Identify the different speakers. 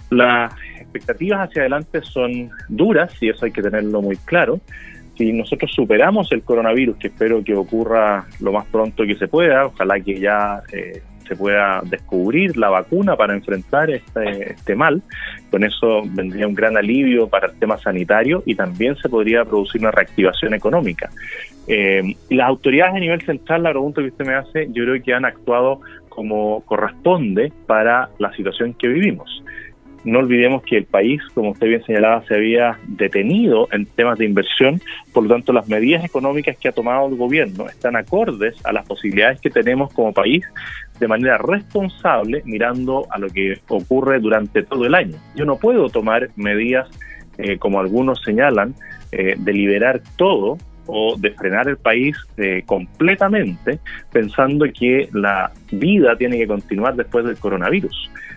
Speaker 1: Las expectativas hacia adelante son duras y eso hay que tenerlo muy claro. Si nosotros superamos el coronavirus, que espero que ocurra lo más pronto que se pueda, ojalá que ya se pueda descubrir la vacuna para enfrentar este mal, con eso vendría un gran alivio para el tema sanitario y también se podría producir una reactivación económica. Y las autoridades a nivel central, la pregunta que usted me hace, yo creo que han actuado como corresponde para la situación que vivimos. No olvidemos que el país, como usted bien señalaba, se había detenido en temas de inversión, por lo tanto las medidas económicas que ha tomado el gobierno están acordes a las posibilidades que tenemos como país de manera responsable, mirando a lo que ocurre durante todo el año. Yo no puedo tomar medidas, como algunos señalan, de liberar todo o de frenar el país completamente, pensando que la vida tiene que continuar después del coronavirus.